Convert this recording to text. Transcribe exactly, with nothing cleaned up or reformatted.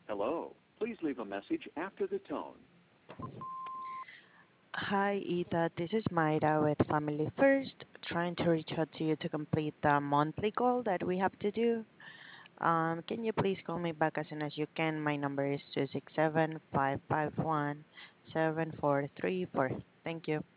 Hello. Please leave a message after the tone. Hi, Ida. This is Mayra with Family First, trying to reach out to you to complete the monthly goal that we have to do. Um, can you please call me back as soon as you can? My number is two six seven, five five one, seven four three four. Thank you.